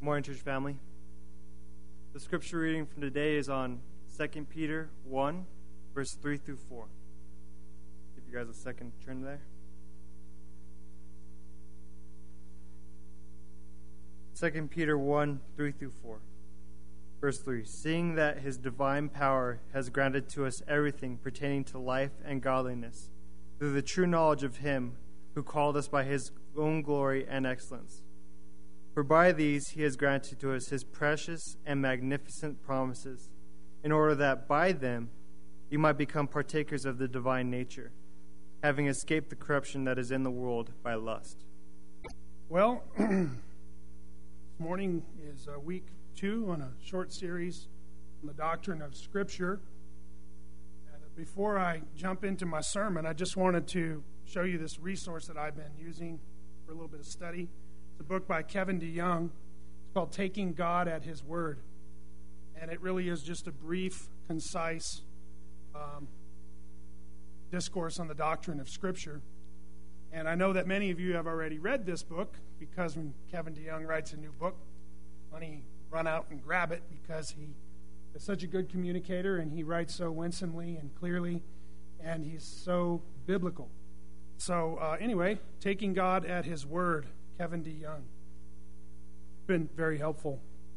Good morning, church family. The scripture reading from today is on 2 Peter 1, verse 3 through 4. Give you guys a second to turn there. 2 Peter 1, 3 through 4. Verse 3, seeing that his divine power has granted to us everything pertaining to life and godliness, through the true knowledge of him who called us by his own glory and excellence. For by these he has granted to us his precious and magnificent promises, in order that by them you might become partakers of the divine nature, having escaped the corruption that is in the world by lust. Well, this morning is week 2 on a short series on the doctrine of Scripture. And before I jump into my sermon, I just wanted to show you this resource that I've been using for a little bit of study. It's a book by Kevin DeYoung. It's called Taking God at His Word. And it really is just a brief, concise discourse on the doctrine of Scripture. And I know that many of you have already read this book, because when Kevin DeYoung writes a new book, money run out and grab it, because he is such a good communicator and he writes so winsomely and clearly, and he's so biblical. So anyway, Taking God at His Word, Kevin DeYoung. Been very helpful.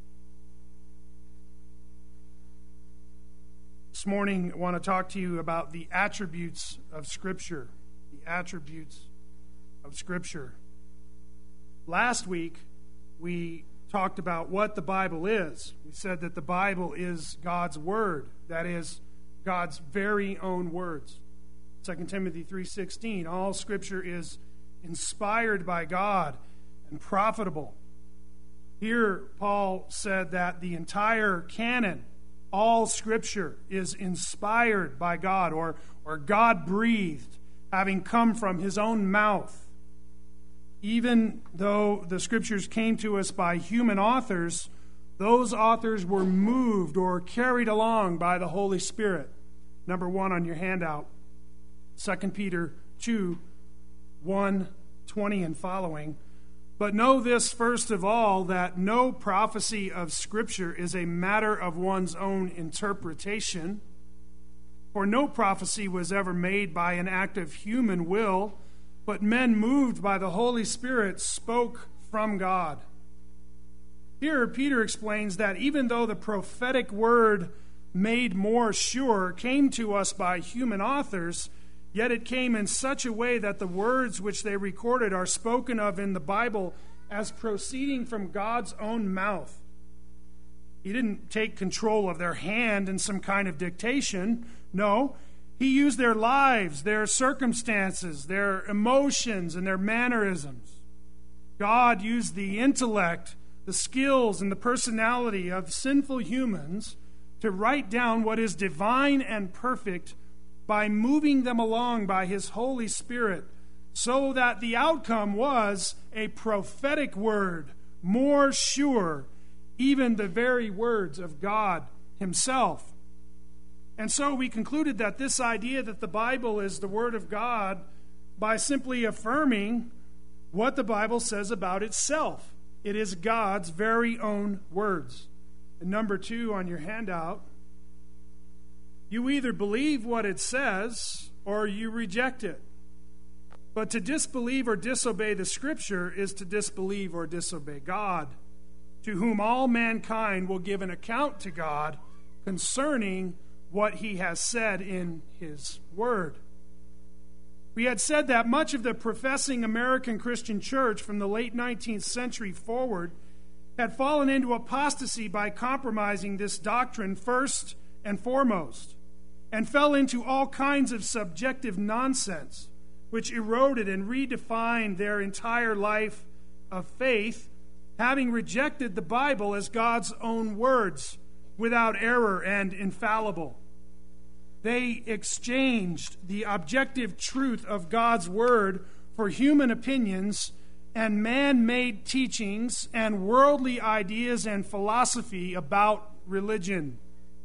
This morning, I want to talk to you about the attributes of Scripture. The attributes of Scripture. Last week, we talked about what the Bible is. We said that the Bible is God's Word. That is, God's very own words. 2 Timothy 3:16, all Scripture is inspired by God and profitable. Here, Paul said that the entire canon, all Scripture, is inspired by God, or God-breathed, having come from His own mouth. Even though the Scriptures came to us by human authors, those authors were moved or carried along by the Holy Spirit. Number 1 on your handout, 2 Peter 2, 1, 20 and following. But know this first of all, that no prophecy of Scripture is a matter of one's own interpretation. For no prophecy was ever made by an act of human will, but men moved by the Holy Spirit spoke from God. Here, Peter explains that even though the prophetic word made more sure came to us by human authors, yet it came in such a way that the words which they recorded are spoken of in the Bible as proceeding from God's own mouth. He didn't take control of their hand in some kind of dictation. No, He used their lives, their circumstances, their emotions, and their mannerisms. God used the intellect, the skills, and the personality of sinful humans to write down what is divine and perfect by moving them along by His Holy Spirit, so that the outcome was a prophetic word, more sure, even the very words of God Himself. And so we concluded that this idea that the Bible is the Word of God by simply affirming what the Bible says about itself. It is God's very own words. And number 2 on your handout, you either believe what it says or you reject it. But to disbelieve or disobey the Scripture is to disbelieve or disobey God, to whom all mankind will give an account to God concerning what He has said in His Word. We had said that much of the professing American Christian church from the late 19th century forward had fallen into apostasy by compromising this doctrine first and foremost, and fell into all kinds of subjective nonsense, which eroded and redefined their entire life of faith, having rejected the Bible as God's own words, without error and infallible. They exchanged the objective truth of God's Word for human opinions and man-made teachings and worldly ideas and philosophy about religion.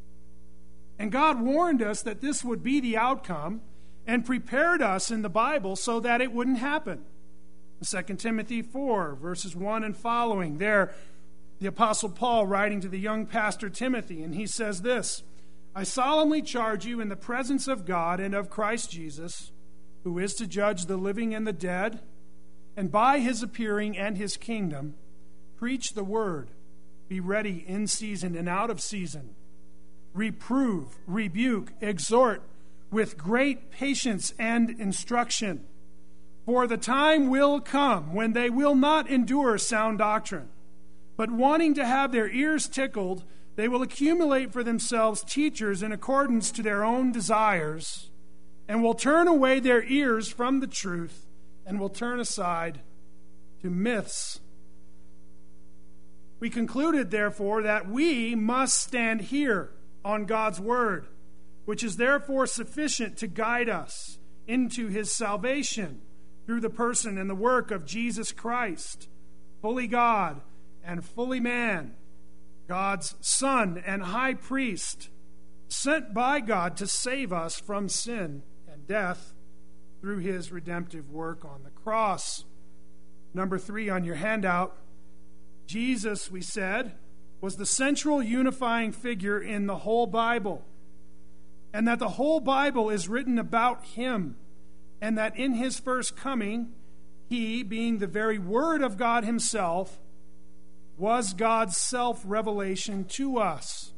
And God warned us that this would be the outcome and prepared us in the Bible so that it wouldn't happen. 2 Timothy 4, verses 1 and following, there the Apostle Paul writing to the young pastor Timothy, and he says this, I solemnly charge you in the presence of God and of Christ Jesus, who is to judge the living and the dead, and by his appearing and his kingdom, preach the word, be ready in season and out of season, reprove, rebuke, exhort with great patience and instruction. For the time will come when they will not endure sound doctrine, but wanting to have their ears tickled, they will accumulate for themselves teachers in accordance to their own desires, and will turn away their ears from the truth, and will turn aside to myths. We concluded, therefore, that we must stand here on God's word, which is therefore sufficient to guide us into his salvation through the person and the work of Jesus Christ, fully God and fully man, God's Son and High Priest, sent by God to save us from sin and death through his redemptive work on the cross. Number 3 on your handout, Jesus, we said, was the central unifying figure in the whole Bible, and that the whole Bible is written about him, and that in his first coming, he, being the very Word of God himself, was God's self-revelation to us.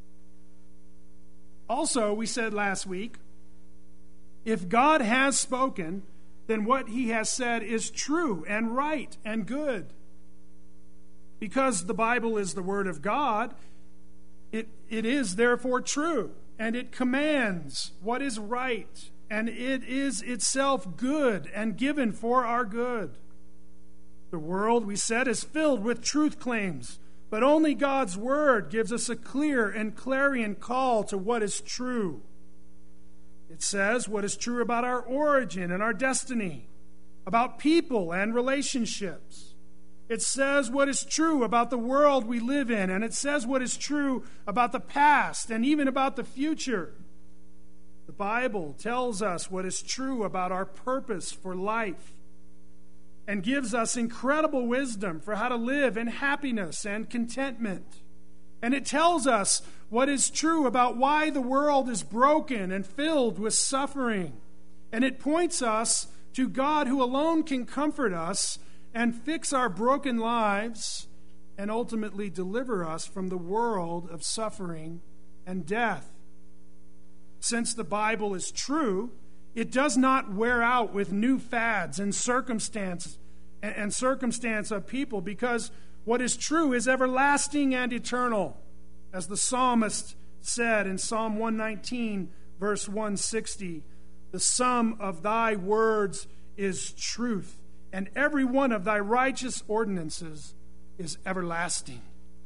Also, we said last week, if God has spoken, then what he has said is true and right and good. Because the Bible is the Word of God, it is therefore true, and it commands what is right, and it is itself good and given for our good. The world, we said, is filled with truth claims, but only God's Word gives us a clear and clarion call to what is true. It says what is true about our origin and our destiny, about people and relationships. It says what is true about the world we live in, and it says what is true about the past and even about the future. The Bible tells us what is true about our purpose for life and gives us incredible wisdom for how to live in happiness and contentment. And it tells us what is true about why the world is broken and filled with suffering. And it points us to God who alone can comfort us and fix our broken lives and ultimately deliver us from the world of suffering and death. Since the Bible is true, it does not wear out with new fads and circumstance of people, because what is true is everlasting and eternal. As the psalmist said in Psalm 119, verse 160, the sum of thy words is truth, and every one of thy righteous ordinances is everlasting.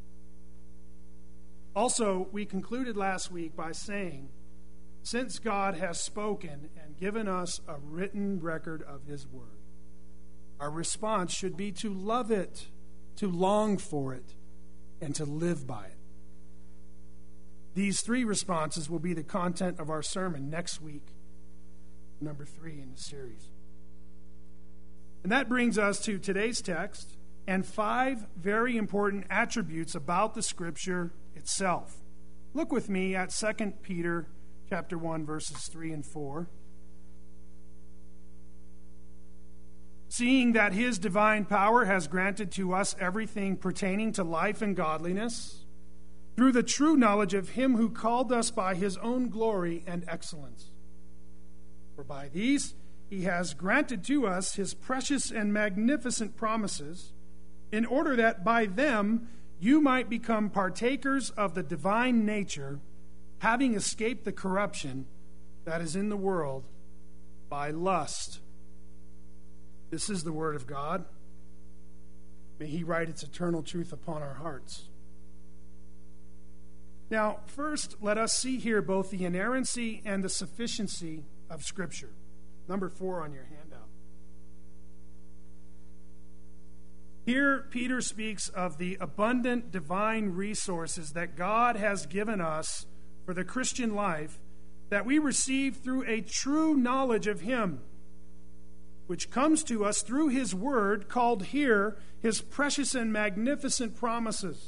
Also, we concluded last week by saying, since God has spoken and given us a written record of his word, our response should be to love it, to long for it, and to live by it. These 3 responses will be the content of our sermon next week, number 3 in the series. And that brings us to today's text and 5 very important attributes about the Scripture itself. Look with me at 2 Peter chapter 1, verses 3 and 4. Seeing that his divine power has granted to us everything pertaining to life and godliness, through the true knowledge of him who called us by his own glory and excellence. For by these he has granted to us his precious and magnificent promises, in order that by them you might become partakers of the divine nature, having escaped the corruption that is in the world by lust. This is the word of God. May he write its eternal truth upon our hearts. Now, first, let us see here both the inerrancy and the sufficiency of Scripture. Number 4 on your handout. Here, Peter speaks of the abundant divine resources that God has given us for the Christian life that we receive through a true knowledge of him. which comes to us through his word, called here his precious and magnificent promises.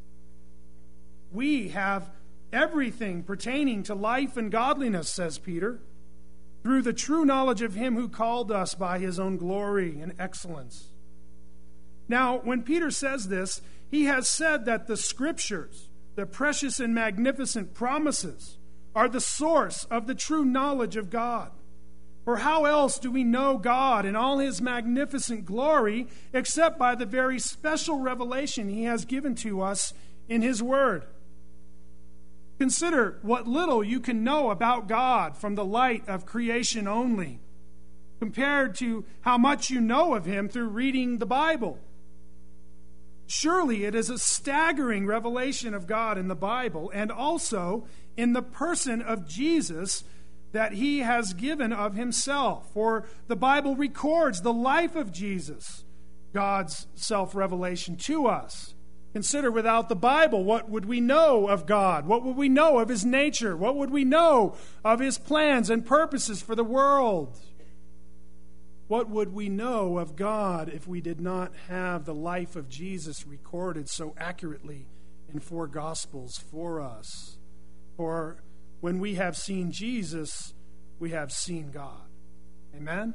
We have everything pertaining to life and godliness, says Peter, through the true knowledge of him who called us by his own glory and excellence. Now, when Peter says this, he has said that the Scriptures, the precious and magnificent promises, are the source of the true knowledge of God. For how else do we know God in all his magnificent glory except by the very special revelation he has given to us in his word? Consider what little you can know about God from the light of creation only, compared to how much you know of him through reading the Bible. Surely it is a staggering revelation of God in the Bible and also in the person of Jesus that he has given of himself. For the Bible records the life of Jesus, God's self-revelation to us. Consider, without the Bible, what would we know of God? What would we know of his nature? What would we know of his plans and purposes for the world? What would we know of God if we did not have the life of Jesus recorded so accurately in 4 Gospels for us? For when we have seen Jesus, we have seen God. Amen?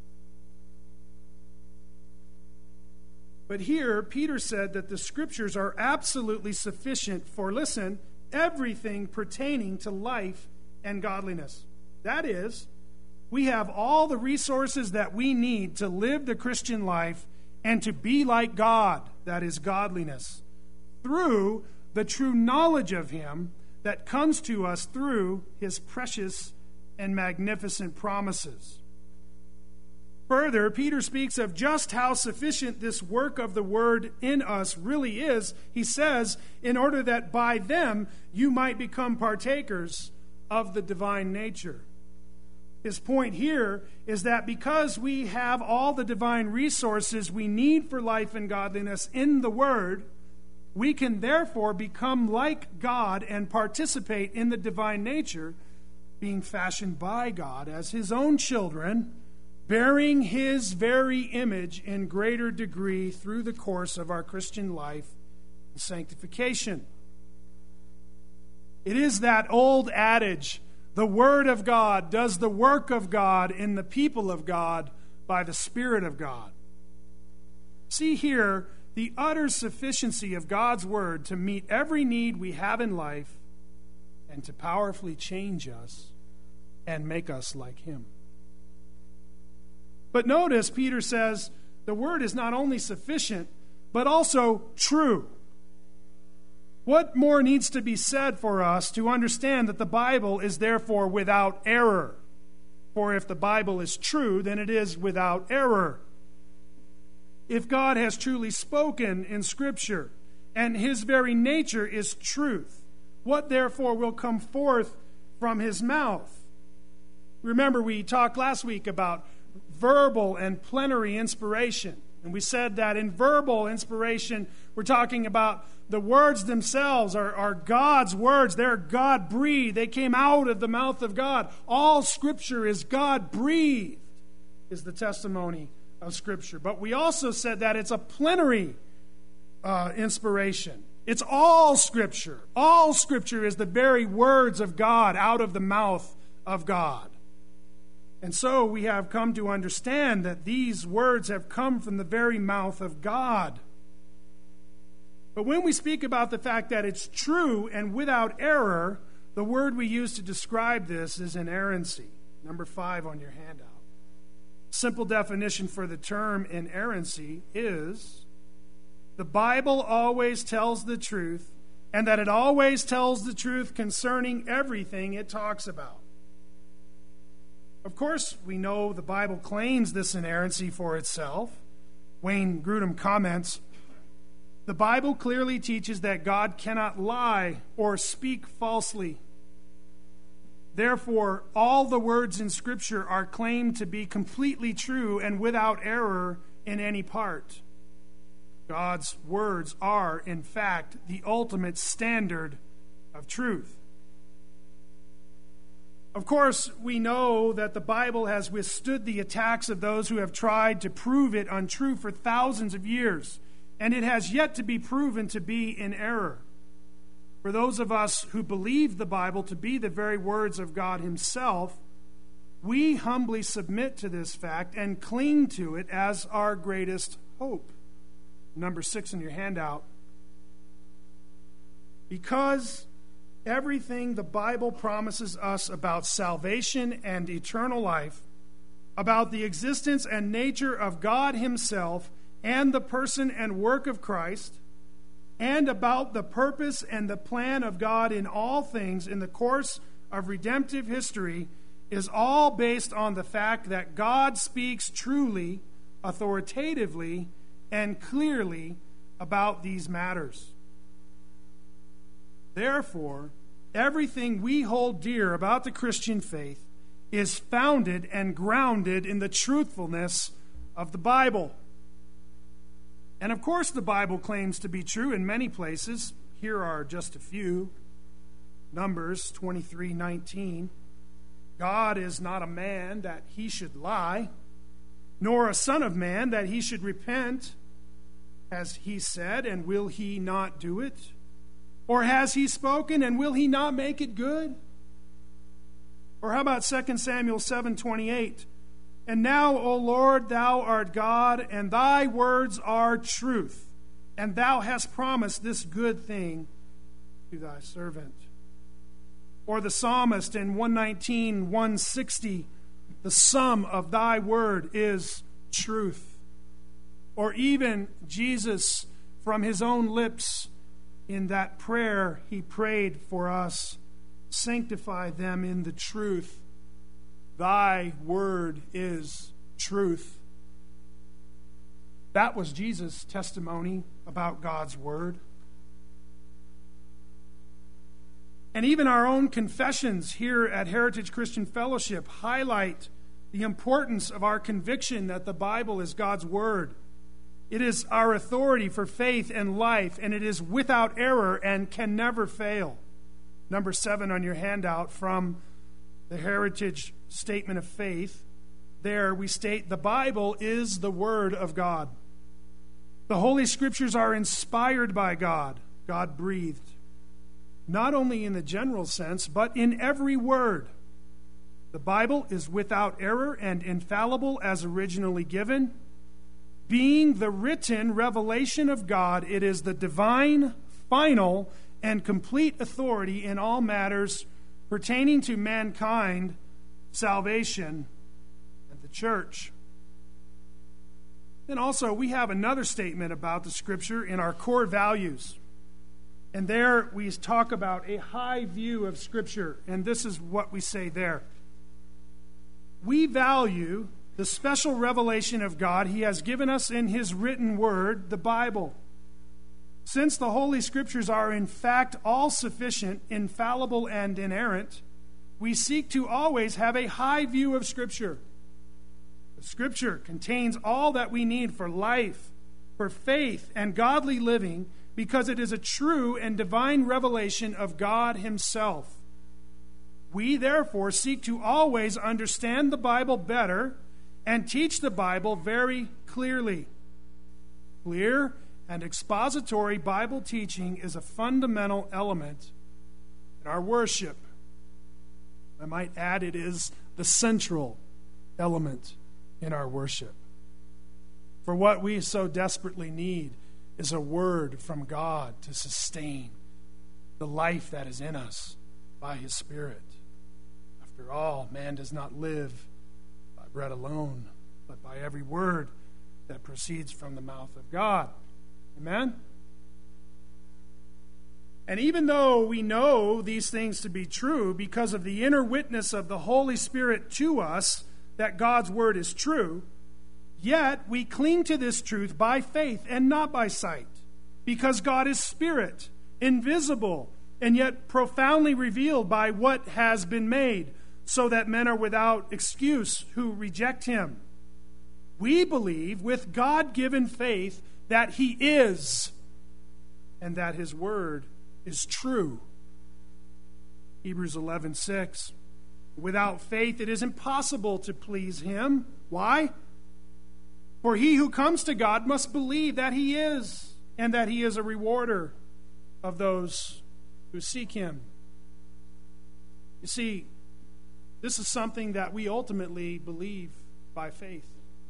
But here, Peter said that the Scriptures are absolutely sufficient for, listen, everything pertaining to life and godliness. That is, we have all the resources that we need to live the Christian life and to be like God, that is, godliness, through the true knowledge of him that comes to us through his precious and magnificent promises. Further, Peter speaks of just how sufficient this work of the word in us really is. He says, in order that by them you might become partakers of the divine nature. His point here is that because we have all the divine resources we need for life and godliness in the Word, we can therefore become like God and participate in the divine nature, being fashioned by God as his own children, bearing his very image in greater degree through the course of our Christian life and sanctification. It is that old adage, the Word of God does the work of God in the people of God by the Spirit of God. See here the utter sufficiency of God's Word to meet every need we have in life and to powerfully change us and make us like him. But notice, Peter says, the Word is not only sufficient, but also true. What more needs to be said for us to understand that the Bible is therefore without error? For if the Bible is true, then it is without error. If God has truly spoken in Scripture, and his very nature is truth, what therefore will come forth from his mouth? Remember, we talked last week about verbal and plenary inspiration. And we said that in verbal inspiration, we're talking about the words themselves are God's words. They're God-breathed. They came out of the mouth of God. All Scripture is God-breathed, is the testimony of Scripture. But we also said that it's a plenary inspiration. It's all Scripture. All Scripture is the very words of God out of the mouth of God. And so we have come to understand that these words have come from the very mouth of God. But when we speak about the fact that it's true and without error, the word we use to describe this is inerrancy. Number 5 on your handout. Simple definition for the term inerrancy is the Bible always tells the truth, and that it always tells the truth concerning everything it talks about. Of course, we know the Bible claims this inerrancy for itself. Wayne Grudem comments, the Bible clearly teaches that God cannot lie or speak falsely. Therefore, all the words in Scripture are claimed to be completely true and without error in any part. God's words are, in fact, the ultimate standard of truth. Of course, we know that the Bible has withstood the attacks of those who have tried to prove it untrue for thousands of years, and it has yet to be proven to be in error. For those of us who believe the Bible to be the very words of God himself, we humbly submit to this fact and cling to it as our greatest hope. Number 6 in your handout. Because everything the Bible promises us about salvation and eternal life, about the existence and nature of God himself and the person and work of Christ, and about the purpose and the plan of God in all things in the course of redemptive history, is all based on the fact that God speaks truly, authoritatively, and clearly about these matters. Therefore, everything we hold dear about the Christian faith is founded and grounded in the truthfulness of the Bible. And of course, the Bible claims to be true in many places. Here are just a few. Numbers 23:19. God is not a man that he should lie, nor a son of man that he should repent. Has he said, and will he not do it? Or has he spoken, and will he not make it good? Or how about 2 Samuel 7:28? And now, O Lord, thou art God, and thy words are truth, and thou hast promised this good thing to thy servant. Or the psalmist in 119:160, the sum of thy word is truth. Or even Jesus from his own lips in that prayer he prayed for us, sanctify them in the truth. Thy word is truth. That was Jesus' testimony about God's word. And even our own confessions here at Heritage Christian Fellowship highlight the importance of our conviction that the Bible is God's word. It is our authority for faith and life, and it is without error and can never fail. Number 7 on your handout from the Heritage Statement of Faith. There we state the Bible is the Word of God. The Holy Scriptures are inspired by God, God-breathed. Not only in the general sense, but in every word. The Bible is without error and infallible as originally given. Being the written revelation of God, it is the divine, final, and complete authority in all matters pertaining to mankind, salvation, and the church. Then also, we have another statement about the Scripture in our core values. And there we talk about a high view of Scripture, and this is what we say there. We value the special revelation of God he has given us in his written word, the Bible. Since the Holy Scriptures are in fact all sufficient, infallible, and inerrant, we seek to always have a high view of Scripture. The Scripture contains all that we need for life, for faith, and godly living, because it is a true and divine revelation of God himself. We therefore seek to always understand the Bible better and teach the Bible very clearly. Clear and expository Bible teaching is a fundamental element in our worship. I might add, it is the central element in our worship. For what we so desperately need is a word from God to sustain the life that is in us by his Spirit. After all, man does not live by bread alone, but by every word that proceeds from the mouth of God. Amen? And even though we know these things to be true because of the inner witness of the Holy Spirit to us that God's word is true, yet we cling to this truth by faith and not by sight, because God is spirit, invisible, and yet profoundly revealed by what has been made, so that men are without excuse who reject him. We believe with God-given faith that he is, and that his word is true. Hebrews 11:6. Without faith, it is impossible to please him. Why? For he who comes to God must believe that he is, and that he is a rewarder of those who seek him. You see, this is something that we ultimately believe by faith.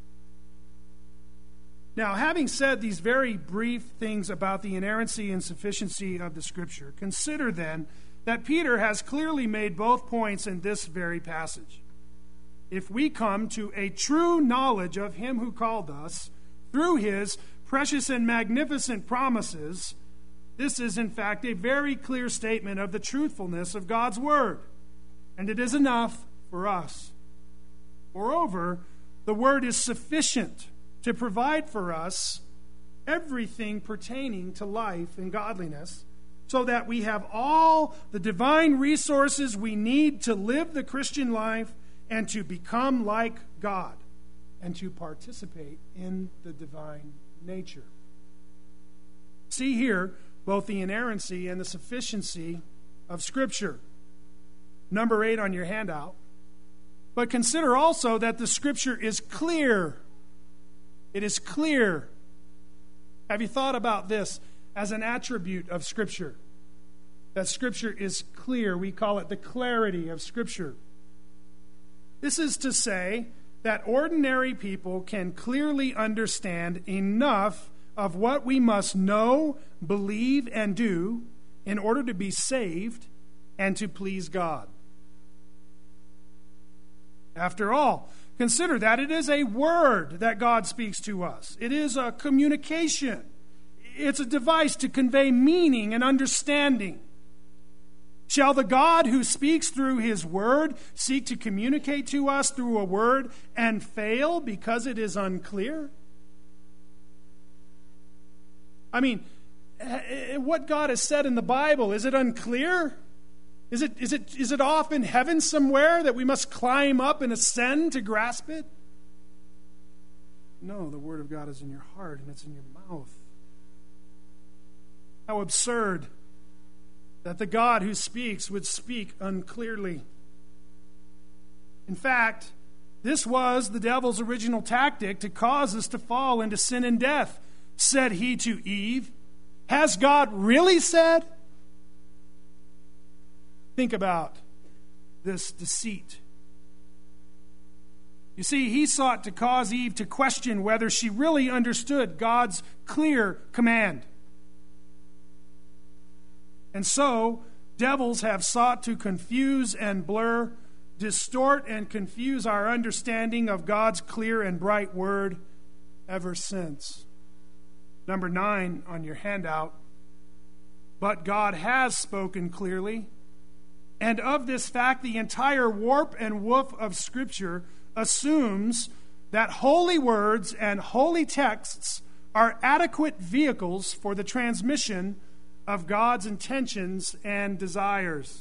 Now, having said these very brief things about the inerrancy and sufficiency of the Scripture, consider then that Peter has clearly made both points in this very passage. If we come to a true knowledge of him who called us through his precious and magnificent promises, this is in fact a very clear statement of the truthfulness of God's word, and it is enough for us. Moreover, the word is sufficient to provide for us everything pertaining to life and godliness, so that we have all the divine resources we need to live the Christian life and to become like God and to participate in the divine nature. See here both the inerrancy and the sufficiency of Scripture. Number 8 on your handout. But consider also that the Scripture is clear. It is clear. Have you thought about this as an attribute of Scripture? That Scripture is clear. We call it the clarity of Scripture. This is to say that ordinary people can clearly understand enough of what we must know, believe, and do in order to be saved and to please God. After all, consider that it is a word that God speaks to us. It is a communication. It's a device to convey meaning and understanding. Shall the God who speaks through his word seek to communicate to us through a word and fail because it is unclear? I mean, what God has said in the Bible, is it unclear? Is it off in heaven somewhere that we must climb up and ascend to grasp it? No, the word of God is in your heart and it's in your mouth. How absurd that the God who speaks would speak unclearly. In fact, this was the devil's original tactic to cause us to fall into sin and death. Said he to Eve, "Has God really said?" Think about this deceit. You see, he sought to cause Eve to question whether she really understood God's clear command. And so, devils have sought to confuse and blur, distort and confuse our understanding of God's clear and bright word ever since. Number 9 on your handout. But God has spoken clearly. And of this fact, the entire warp and woof of Scripture assumes that holy words and holy texts are adequate vehicles for the transmission of God's intentions and desires.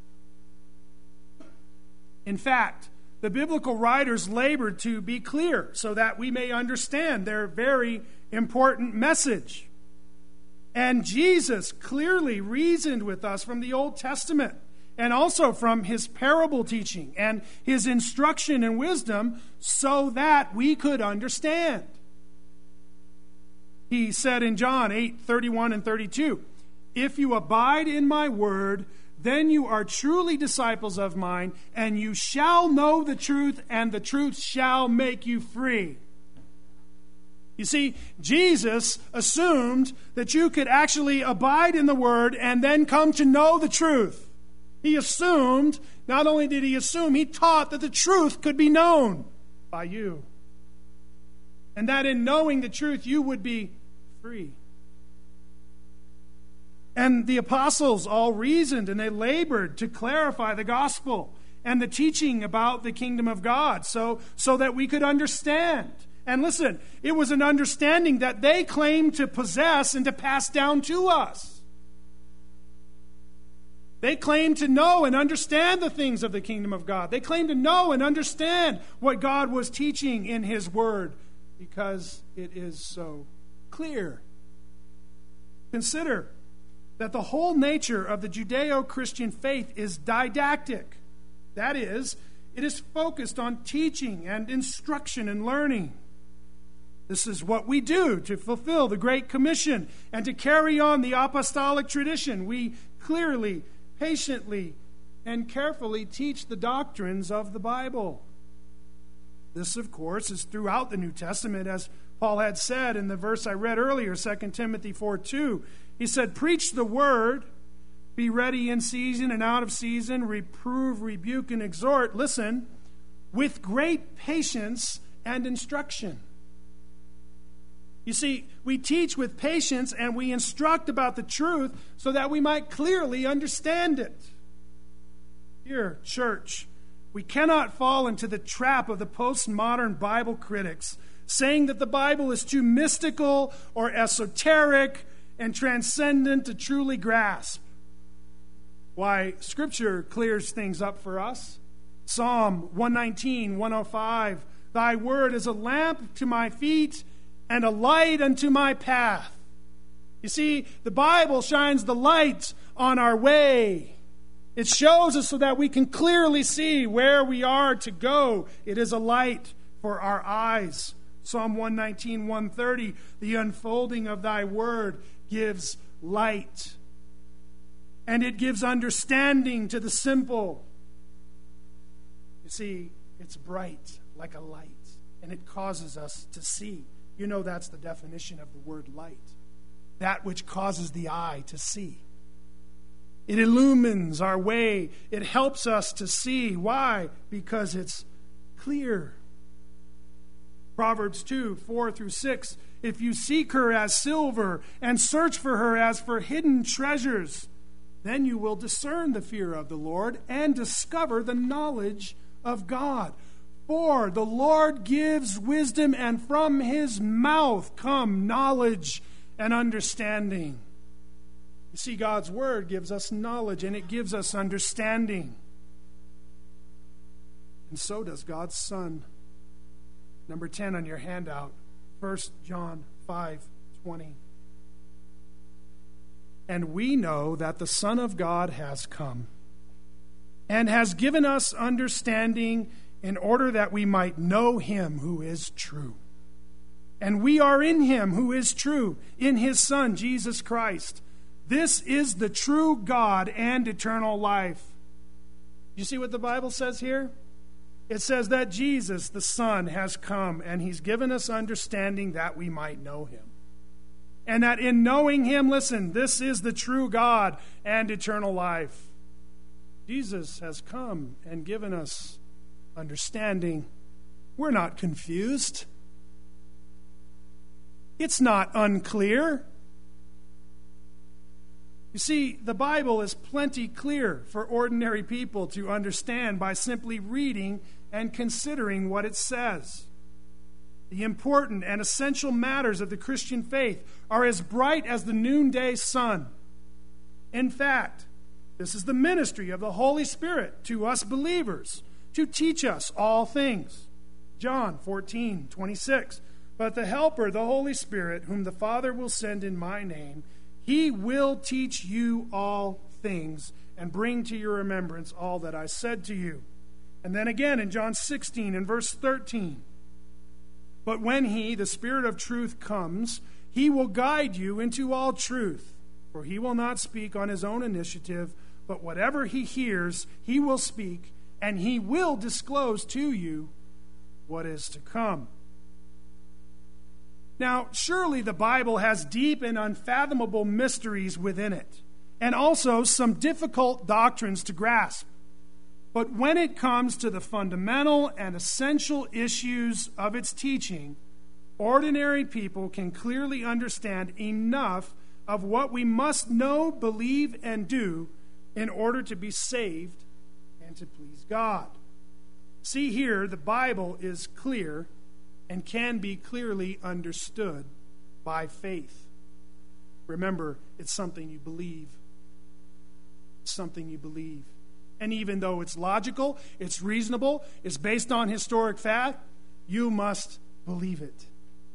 In fact, the biblical writers labored to be clear so that we may understand their very important message. And Jesus clearly reasoned with us from the Old Testament and also from his parable teaching and his instruction and wisdom so that we could understand. He said in John 8:31 and 32, "If you abide in my word, then you are truly disciples of mine, and you shall know the truth, and the truth shall make you free." You see, Jesus assumed that you could actually abide in the word and then come to know the truth. He assumed, not only did he assume, he taught that the truth could be known by you. And that in knowing the truth, you would be free. And the apostles all reasoned and they labored to clarify the gospel and the teaching about the kingdom of God so that we could understand. And listen, it was an understanding that they claimed to possess and to pass down to us. They claimed to know and understand the things of the kingdom of God. They claimed to know and understand what God was teaching in his word because it is so clear. Consider that the whole nature of the Judeo-Christian faith is didactic. That is, it is focused on teaching and instruction and learning. This is what we do to fulfill the Great Commission and to carry on the apostolic tradition. We clearly, patiently, and carefully teach the doctrines of the Bible. This, of course, is throughout the New Testament, as Paul had said in the verse I read earlier, 2 Timothy 4:2. He said, "Preach the word, be ready in season and out of season, reprove, rebuke, and exhort," listen, "with great patience and instruction." You see, we teach with patience and we instruct about the truth so that we might clearly understand it. Here, church, we cannot fall into the trap of the postmodern Bible critics saying that the Bible is too mystical or esoteric and transcendent to truly grasp. Why, Scripture clears things up for us. Psalm 119, 105, "Thy word is a lamp to my feet and a light unto my path." You see, the Bible shines the light on our way. It shows us so that we can clearly see where we are to go. It is a light for our eyes. Psalm 119, 130, "The unfolding of thy word gives light, and it gives understanding to the simple." You see, it's bright like a light, and it causes us to see. You know that's the definition of the word light. That which causes the eye to see. It illumines our way. It helps us to see. Why? Because it's clear. Proverbs 2, 4 through 6. "If you seek her as silver and search for her as for hidden treasures, then you will discern the fear of the Lord and discover the knowledge of God. For the Lord gives wisdom, and from his mouth come knowledge and understanding." You see, God's word gives us knowledge and it gives us understanding. And so does God's Son. Number 10 on your handout, 1 John 5:20. "And we know that the Son of God has come and has given us understanding in order that we might know him who is true. And we are in him who is true, in his Son, Jesus Christ. This is the true God and eternal life." You see what the Bible says here? It says that Jesus, the Son, has come, and he's given us understanding that we might know him. And that in knowing him, listen, this is the true God and eternal life. Jesus has come and given us understanding. We're not confused. It's not unclear. You see, the Bible is plenty clear for ordinary people to understand by simply reading and considering what it says. The important and essential matters of the Christian faith are as bright as the noonday sun. In fact, this is the ministry of the Holy Spirit to us believers, to teach us all things. John 14:26. "But the Helper, the Holy Spirit, whom the Father will send in my name, he will teach you all things and bring to your remembrance all that I said to you." And then again in John 16 and verse 13. "But when he, the Spirit of truth, comes, he will guide you into all truth. For he will not speak on his own initiative, but whatever he hears, he will speak, and he will disclose to you what is to come." Now, surely the Bible has deep and unfathomable mysteries within it, and also some difficult doctrines to grasp. But when it comes to the fundamental and essential issues of its teaching, ordinary people can clearly understand enough of what we must know, believe, and do in order to be saved and to please God. See here, the Bible is clear and can be clearly understood by faith. Remember, it's something you believe. It's something you believe. And even though it's logical, it's reasonable, it's based on historic fact, you must believe it.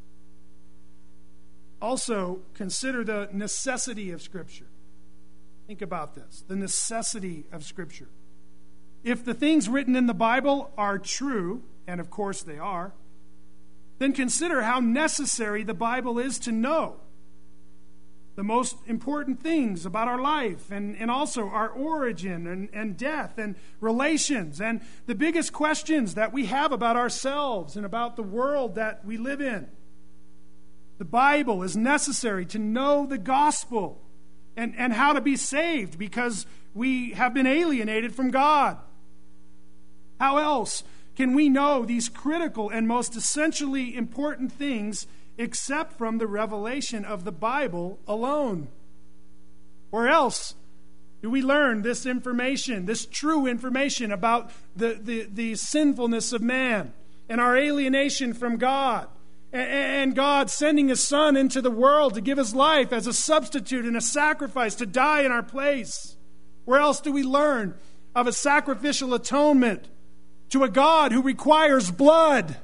Also, consider the necessity of Scripture. Think about this, the necessity of Scripture. if the things written in the Bible are true, and of course they are, then consider how necessary the Bible is to know the most important things about our life and also our origin and death and relations and the biggest questions that we have about ourselves and about the world that we live in. The Bible is necessary to know the gospel and how to be saved because we have been alienated from God. How else can we know these critical and most essentially important things except from the revelation of the Bible alone? Where else do we learn this information, this true information about the sinfulness of man and our alienation from God and God sending His Son into the world to give His life as a substitute and a sacrifice to die in our place? Where else do we learn of a sacrificial atonement to a God who requires blood?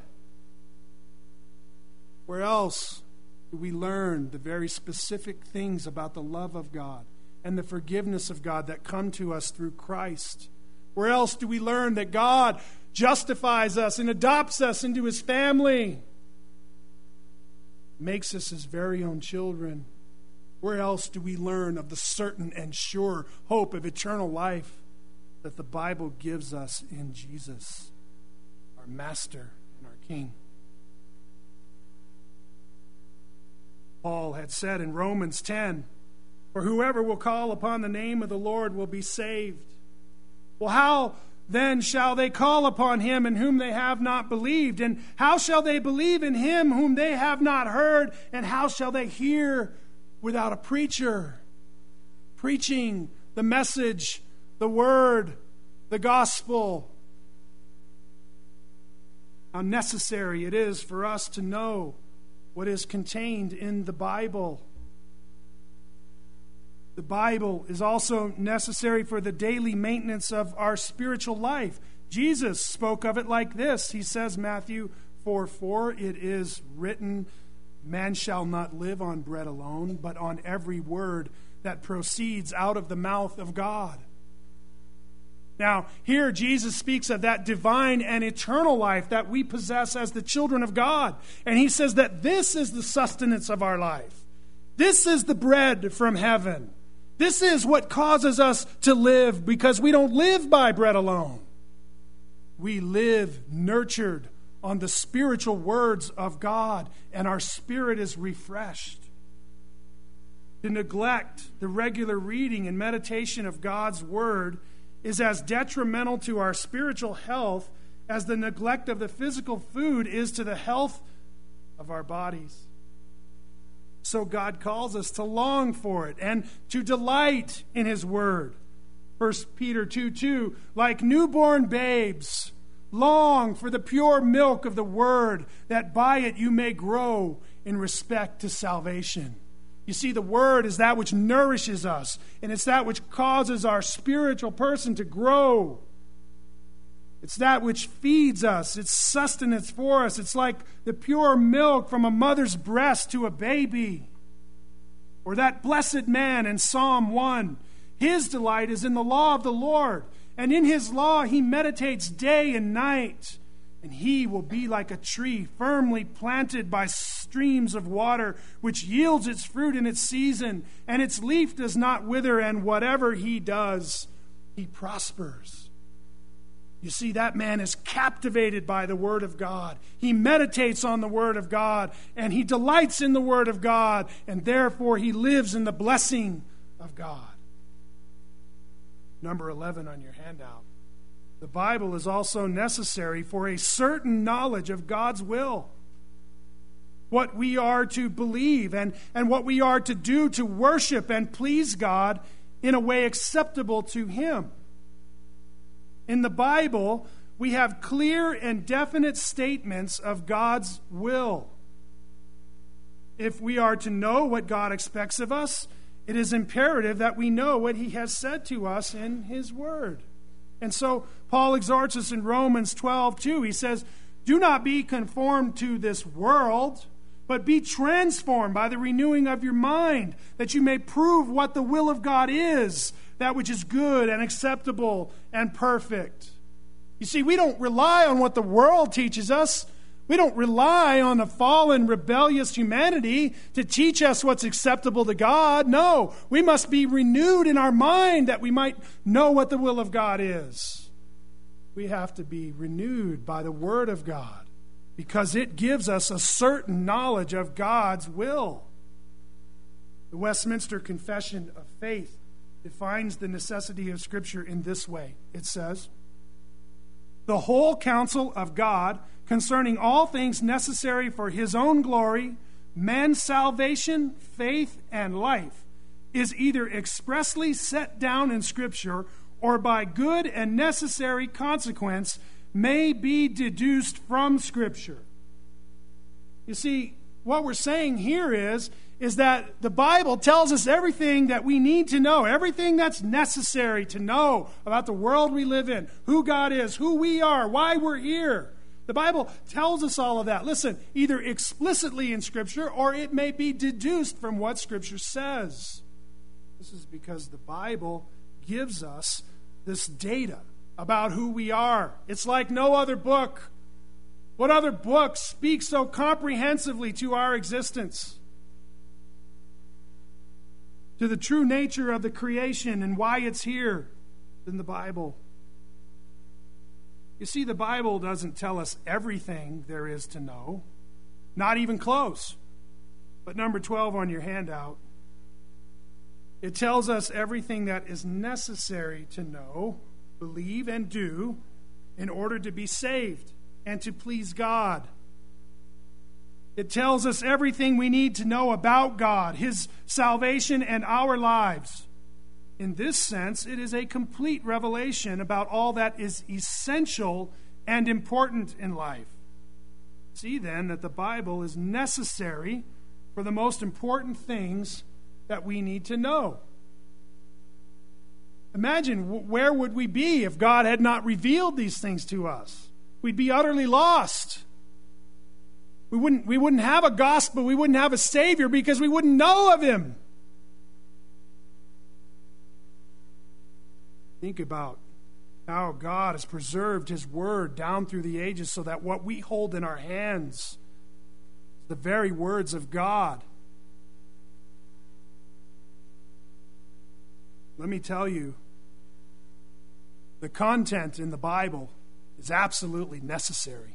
Where else do we learn the very specific things about the love of God and the forgiveness of God that come to us through Christ? Where else do we learn that God justifies us and adopts us into His family, makes us His very own children? Where else do we learn of the certain and sure hope of eternal life that the Bible gives us in Jesus, our Master and our King? Paul had said in Romans 10, "For whoever will call upon the name of the Lord will be saved." Well, how then shall they call upon Him in whom they have not believed? And how shall they believe in Him whom they have not heard? And how shall they hear without a preacher? Preaching the message, the word, the gospel. How necessary it is for us to know what is contained in the Bible. The Bible is also necessary for the daily maintenance of our spiritual life. Jesus spoke of it like this. He says, Matthew 4:4, "It is written, man shall not live on bread alone, but on every word that proceeds out of the mouth of God." Now, here Jesus speaks of that divine and eternal life that we possess as the children of God. And He says that this is the sustenance of our life. This is the bread from heaven. This is what causes us to live, because we don't live by bread alone. We live nurtured on the spiritual words of God, and our spirit is refreshed. To neglect the regular reading and meditation of God's Word is as detrimental to our spiritual health as the neglect of the physical food is to the health of our bodies. So God calls us to long for it and to delight in His Word. 1 Peter 2:2, "Like newborn babes, long for the pure milk of the Word, that by it you may grow in respect to salvation." You see, the Word is that which nourishes us, and it's that which causes our spiritual person to grow. It's that which feeds us. It's sustenance for us. It's like the pure milk from a mother's breast to a baby. Or that blessed man in Psalm 1. His delight is in the law of the Lord, and in His law he meditates day and night. And he will be like a tree firmly planted by streams of water, which yields its fruit in its season, and its leaf does not wither, and whatever he does, he prospers. You see, that man is captivated by the Word of God. He meditates on the Word of God, and he delights in the Word of God, and therefore he lives in the blessing of God. Number 11 on your handout. The Bible is also necessary for a certain knowledge of God's will. What we are to believe and what we are to do to worship and please God in a way acceptable to Him. In the Bible, we have clear and definite statements of God's will. If we are to know what God expects of us, it is imperative that we know what He has said to us in His Word. And so Paul exhorts us in Romans 12:2. He says, "Do not be conformed to this world, but be transformed by the renewing of your mind, that you may prove what the will of God is, that which is good and acceptable and perfect. You see, we don't rely on what the world teaches us. We don't rely on a fallen, rebellious humanity to teach us what's acceptable to God. No, we must be renewed in our mind that we might know what the will of God is. We have to be renewed by the Word of God because it gives us a certain knowledge of God's will. The Westminster Confession of Faith defines the necessity of Scripture in this way. It says, "The whole counsel of God concerning all things necessary for his own glory, man's salvation, faith, and life is either expressly set down in Scripture or by good and necessary consequence may be deduced from Scripture." You see, what we're saying here is that the Bible tells us everything that we need to know, everything that's necessary to know about the world we live in, who God is, who we are, why we're here. The Bible tells us all of that. Listen, either explicitly in Scripture or it may be deduced from what Scripture says. This is because the Bible gives us this data about who we are. It's like no other book. What other book speaks so comprehensively to our existence? To the true nature of the creation and why it's here than the Bible. You see, the Bible doesn't tell us everything there is to know, not even close. But number 12 on your handout, it tells us everything that is necessary to know, believe, and do in order to be saved and to please God. It tells us everything we need to know about God, His salvation, and our lives. In this sense, it is a complete revelation about all that is essential and important in life. See then that the Bible is necessary for the most important things that we need to know. Imagine, where would we be if God had not revealed these things to us? We'd be utterly lost. We wouldn't have a gospel, we wouldn't have a Savior because we wouldn't know of Him. Think about how God has preserved His Word down through the ages so that what we hold in our hands is the very words of God. Let me tell you, the content in the Bible is absolutely necessary.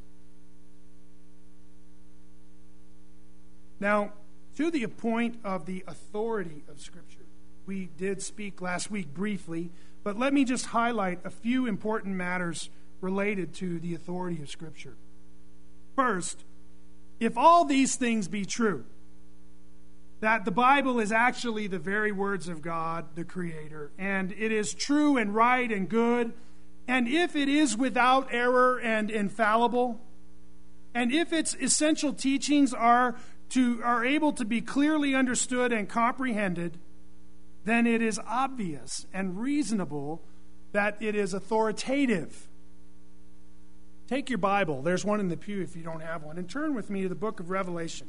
Now, to the point of the authority of Scripture, we did speak last week briefly, but let me just highlight a few important matters related to the authority of Scripture. First, if all these things be true, that the Bible is actually the very words of God, the Creator, and it is true and right and good, and if it is without error and infallible, and if its essential teachings are able to be clearly understood and comprehended, then it is obvious and reasonable that it is authoritative. Take your Bible. There's one in the pew if you don't have one. And turn with me to the book of Revelation.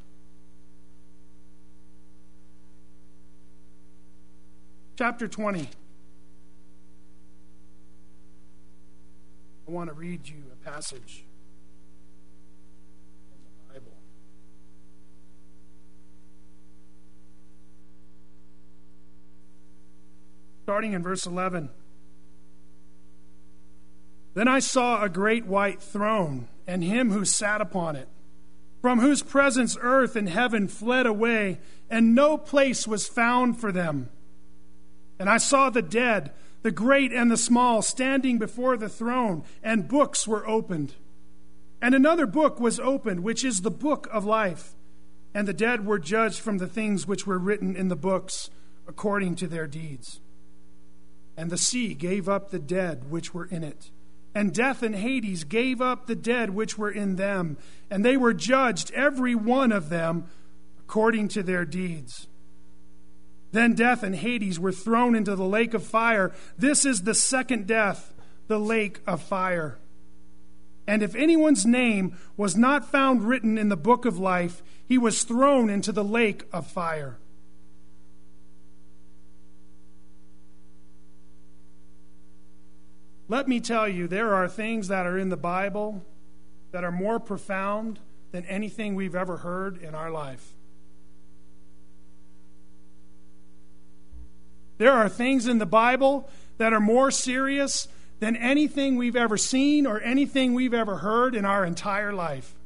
Chapter 20. I want to read you a passage from the Bible. Starting in verse 11. Then I saw a great white throne, and Him who sat upon it, from whose presence earth and heaven fled away, and no place was found for them. And I saw the dead, the great and the small, standing before the throne, and books were opened. And another book was opened, which is the book of life. And the dead were judged from the things which were written in the books, according to their deeds. And the sea gave up the dead which were in it. And death and Hades gave up the dead which were in them. And they were judged, every one of them, according to their deeds. Then death and Hades were thrown into the lake of fire. This is the second death, the lake of fire. And if anyone's name was not found written in the book of life, he was thrown into the lake of fire. Let me tell you, there are things that are in the Bible that are more profound than anything we've ever heard in our life. There are things in the Bible that are more serious than anything we've ever seen or anything we've ever heard in our entire life.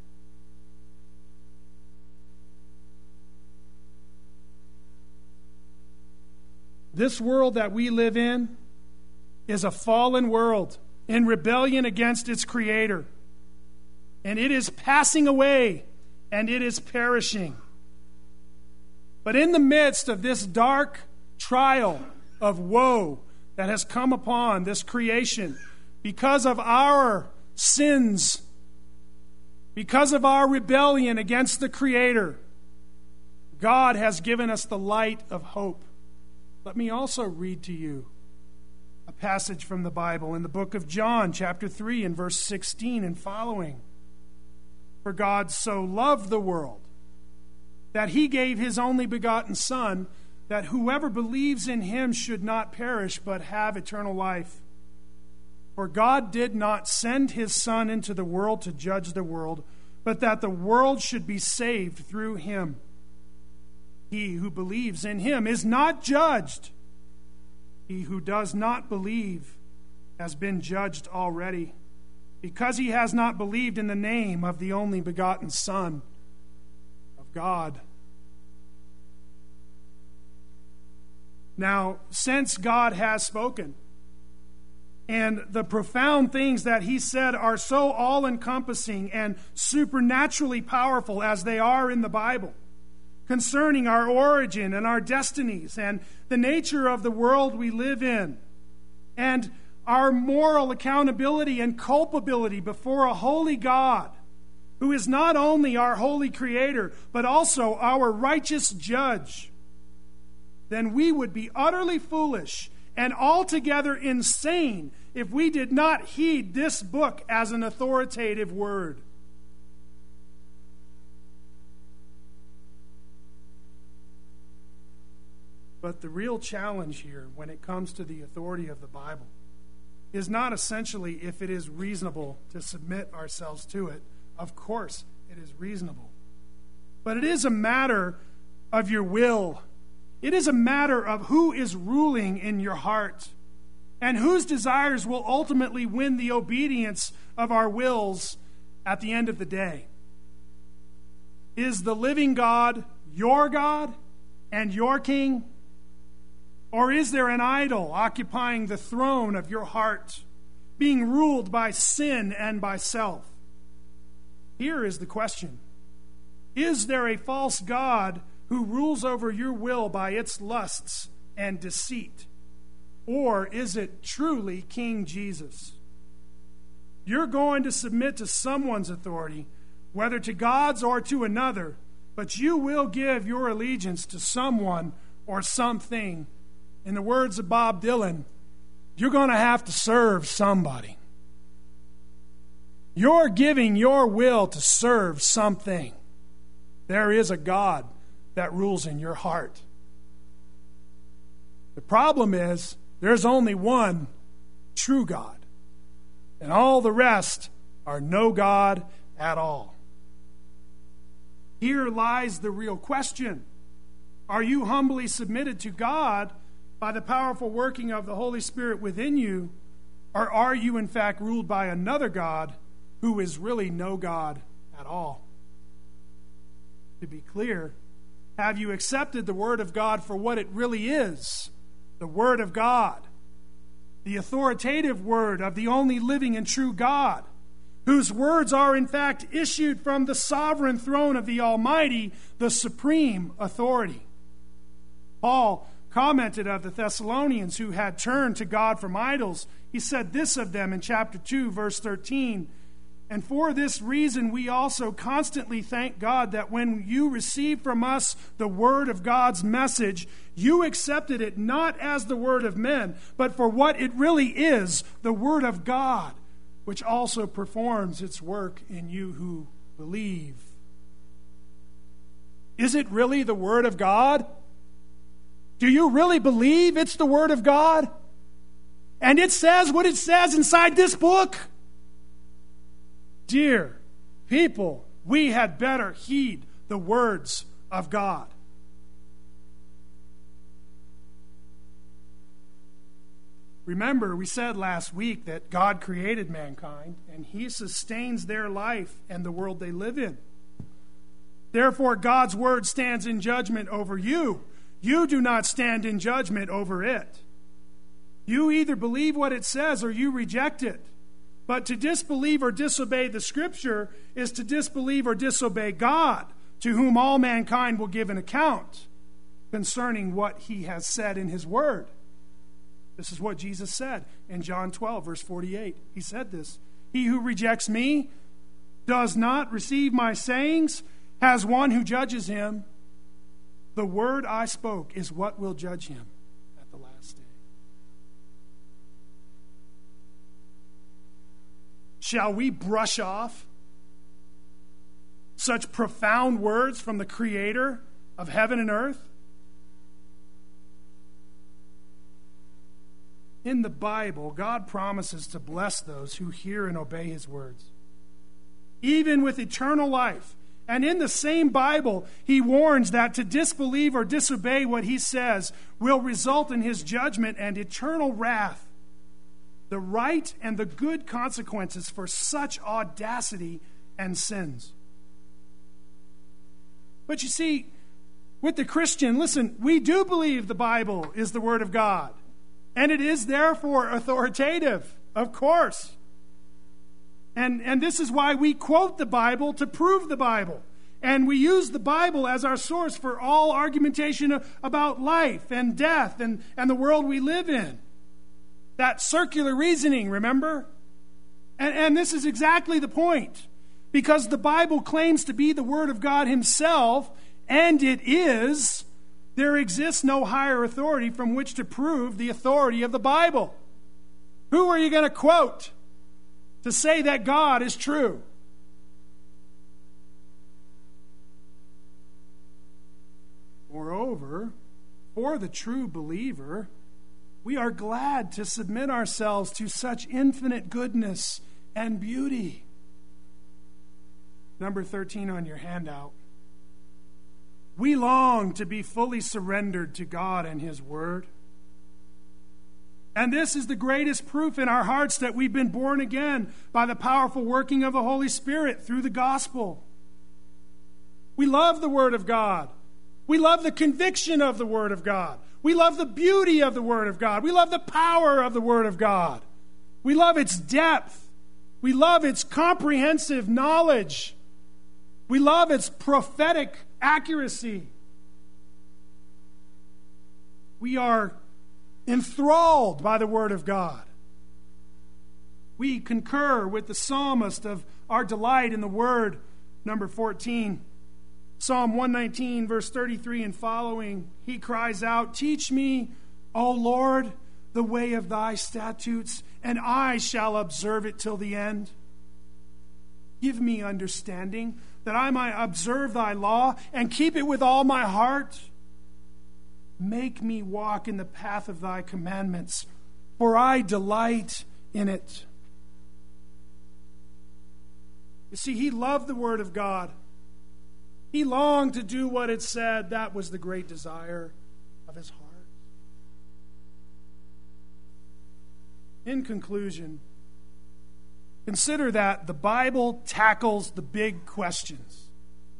This world that we live in is a fallen world in rebellion against its Creator. And it is passing away, and it is perishing. But in the midst of this dark trial of woe that has come upon this creation because of our sins, because of our rebellion against the Creator, God has given us the light of hope. Let me also read to you a passage from the Bible in the book of John, chapter 3, and verse 16 and following. For God so loved the world that he gave his only begotten Son, that whoever believes in him should not perish but have eternal life. For God did not send his Son into the world to judge the world, but that the world should be saved through him. He who believes in him is not judged. He who does not believe has been judged already, because he has not believed in the name of the only begotten Son of God. Now, since God has spoken, and the profound things that he said are so all-encompassing and supernaturally powerful as they are in the Bible, concerning our origin and our destinies and the nature of the world we live in, and our moral accountability and culpability before a holy God who is not only our holy Creator, but also our righteous judge, then we would be utterly foolish and altogether insane if we did not heed this book as an authoritative word. But the real challenge here, when it comes to the authority of the Bible, is not essentially if it is reasonable to submit ourselves to it. Of course, it is reasonable. But it is a matter of your will. It is a matter of who is ruling in your heart and whose desires will ultimately win the obedience of our wills at the end of the day. Is the living God your God and your King? Or is there an idol occupying the throne of your heart, being ruled by sin and by self? Here is the question. Is there a false God who rules over your will by its lusts and deceit? Or is it truly King Jesus? You're going to submit to someone's authority, whether to God's or to another, but you will give your allegiance to someone or something. In the words of Bob Dylan, you're going to have to serve somebody. You're giving your will to serve something. There is a God that rules in your heart. The problem is, there's only one true God, and all the rest are no God at all. Here lies the real question. Are you humbly submitted to God by the powerful working of the Holy Spirit within you, or are you in fact ruled by another God who is really no God at all? To be clear, have you accepted the Word of God for what it really is? The Word of God, the authoritative Word of the only living and true God, whose words are in fact issued from the sovereign throne of the Almighty, the supreme authority. Paul commented of the Thessalonians who had turned to God from idols. He said this of them in chapter 2, verse 13, "And for this reason we also constantly thank God that when you received from us the word of God's message, you accepted it not as the word of men, but for what it really is, the word of God, which also performs its work in you who believe." Is it really the word of God? Do you really believe it's the Word of God? And it says what it says inside this book. Dear people, we had better heed the words of God. Remember, we said last week that God created mankind, and He sustains their life and the world they live in. Therefore, God's word stands in judgment over you. You do not stand in judgment over it. You either believe what it says or you reject it. But to disbelieve or disobey the Scripture is to disbelieve or disobey God, to whom all mankind will give an account concerning what He has said in His word. This is what Jesus said in John 12, verse 48. He said this, "He who rejects me does not receive my sayings, has one who judges him. The word I spoke is what will judge him at the last day." Shall we brush off such profound words from the Creator of heaven and earth? In the Bible, God promises to bless those who hear and obey His words, even with eternal life. And in the same Bible, He warns that to disbelieve or disobey what He says will result in His judgment and eternal wrath. The right and the good consequences for such audacity and sins. But you see, with the Christian, listen, we do believe the Bible is the Word of God. And it is therefore authoritative, of course. And this is why we quote the Bible to prove the Bible. And we use the Bible as our source for all argumentation about life and death and the world we live in. That circular reasoning, remember? And this is exactly the point. Because the Bible claims to be the Word of God Himself, and it is, there exists no higher authority from which to prove the authority of the Bible. Who are you going to quote to say that God is true? Moreover, for the true believer, we are glad to submit ourselves to such infinite goodness and beauty. Number 13 on your handout. We long to be fully surrendered to God and His Word. And this is the greatest proof in our hearts that we've been born again by the powerful working of the Holy Spirit through the gospel. We love the Word of God. We love the conviction of the Word of God. We love the beauty of the Word of God. We love the power of the Word of God. We love its depth. We love its comprehensive knowledge. We love its prophetic accuracy. We are enthralled by the Word of God. We concur with the psalmist of our delight in the Word, number 14. Psalm 119, verse 33 and following, he cries out, "Teach me, O Lord, the way of thy statutes, and I shall observe it till the end. Give me understanding, that I might observe thy law and keep it with all my heart. Make me walk in the path of thy commandments, for I delight in it." You see, he loved the Word of God. He longed to do what it said. That was the great desire of his heart. In conclusion, consider that the Bible tackles the big questions.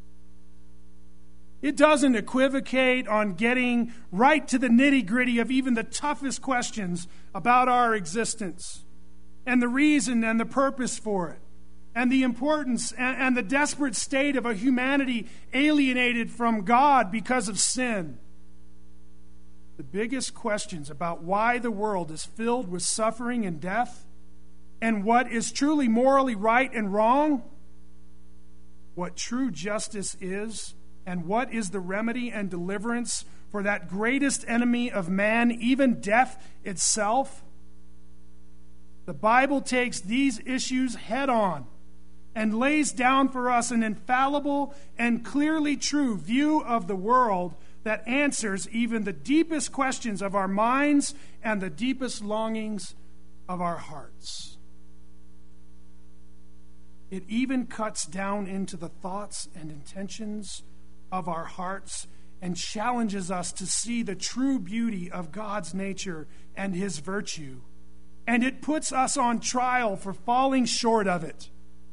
It doesn't equivocate on getting right to the nitty-gritty of even the toughest questions about our existence and the reason and the purpose for it, and the importance and the desperate state of a humanity alienated from God because of sin. The biggest questions about why the world is filled with suffering and death, and what is truly morally right and wrong, what true justice is, and what is the remedy and deliverance for that greatest enemy of man, even death itself. The Bible takes these issues head on and lays down for us an infallible and clearly true view of the world that answers even the deepest questions of our minds and the deepest longings of our hearts. It even cuts down into the thoughts and intentions of our hearts and challenges us to see the true beauty of God's nature and his virtue. And it puts us on trial for falling short of it.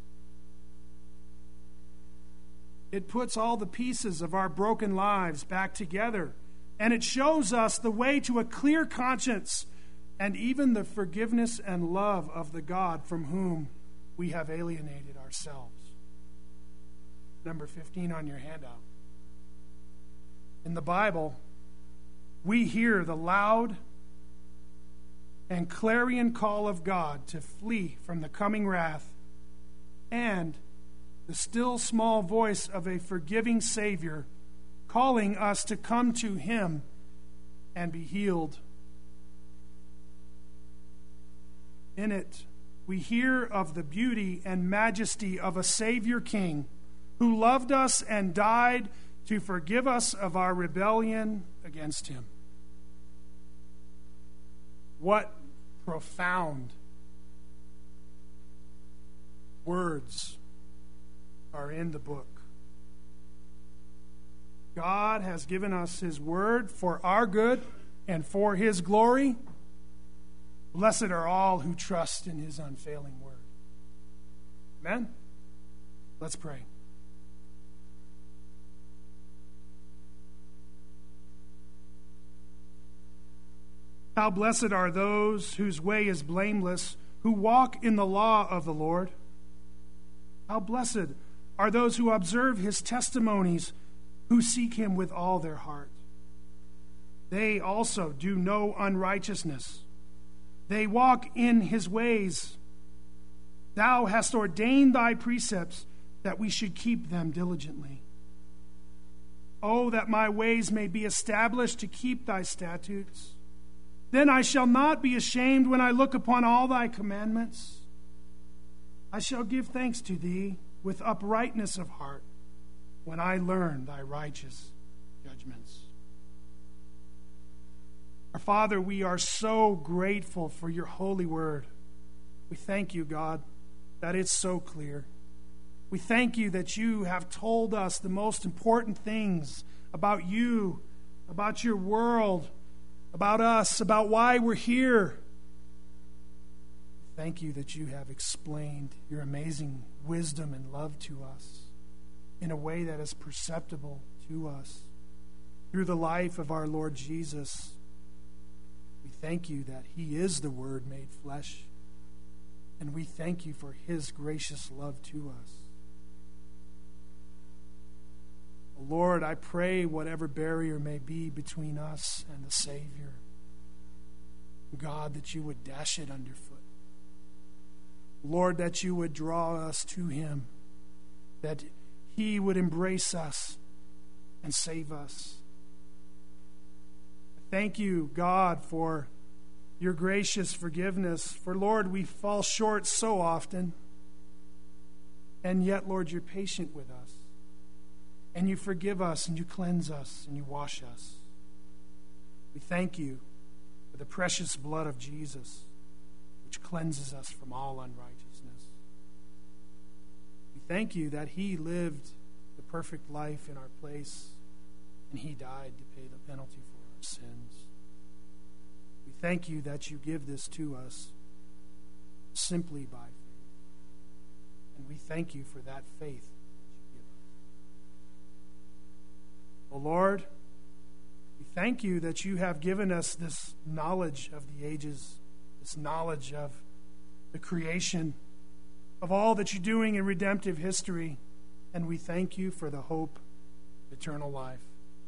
It puts all the pieces of our broken lives back together, and it shows us the way to a clear conscience and even the forgiveness and love of the God from whom we have alienated ourselves. Number 15 on your handout. In the Bible, we hear the loud and clarion call of God to flee from the coming wrath and the still small voice of a forgiving Savior calling us to come to him and be healed. In it, we hear of the beauty and majesty of a Savior King who loved us and died to forgive us of our rebellion against him. What profound words are in the book. God has given us his word for our good and for his glory. Blessed are all who trust in his unfailing word. Amen? Let's pray. How blessed are those whose way is blameless, who walk in the law of the Lord. How blessed are those who observe his testimonies, who seek him with all their heart. They also do no unrighteousness. They walk in his ways. Thou hast ordained thy precepts that we should keep them diligently. Oh, that my ways may be established to keep thy statutes. Then I shall not be ashamed when I look upon all thy commandments. I shall give thanks to thee with uprightness of heart when I learn thy righteous judgments. Our Father, we are so grateful for your holy word. We thank you, God, that it's so clear. We thank you that you have told us the most important things about you, about your world, about us, about why we're here. Thank you that you have explained your amazing wisdom and love to us in a way that is perceptible to us through the life of our Lord Jesus. We thank you that he is the Word made flesh, and we thank you for his gracious love to us. Lord, I pray whatever barrier may be between us and the Savior, God, that you would dash it underfoot. Lord, that you would draw us to him, that he would embrace us and save us. Thank you, God, for your gracious forgiveness. For, Lord, we fall short so often, and yet, Lord, you're patient with us. And you forgive us, and you cleanse us, and you wash us. We thank you for the precious blood of Jesus, which cleanses us from all unrighteousness. We thank you that he lived the perfect life in our place, and he died to pay the penalty for our sins. We thank you that you give this to us simply by faith. And we thank you for that faith. Oh Lord, we thank you that you have given us this knowledge of the ages, this knowledge of the creation, of all that you're doing in redemptive history, and we thank you for the hope of eternal life.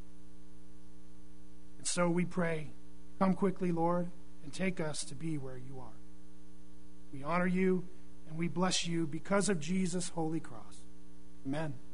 And so we pray, come quickly, Lord, and take us to be where you are. We honor you and we bless you because of Jesus' holy cross. Amen.